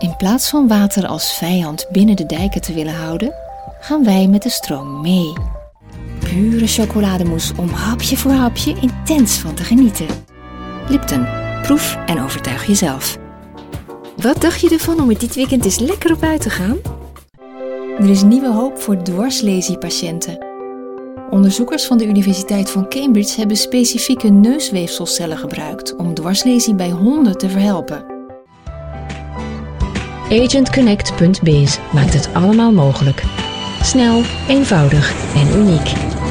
In plaats van water als vijand binnen de dijken te willen houden, gaan wij met de stroom mee. Pure chocolademousse om hapje voor hapje intens van te genieten. Lipton, proef en overtuig jezelf. Wat dacht je ervan om er dit weekend eens lekker op uit te gaan? Er is nieuwe hoop voor dwarslesie-patiënten. Onderzoekers van de Universiteit van Cambridge hebben specifieke neusweefselcellen gebruikt om dwarslesie bij honden te verhelpen. AgentConnect.biz maakt het allemaal mogelijk. Snel, eenvoudig en uniek.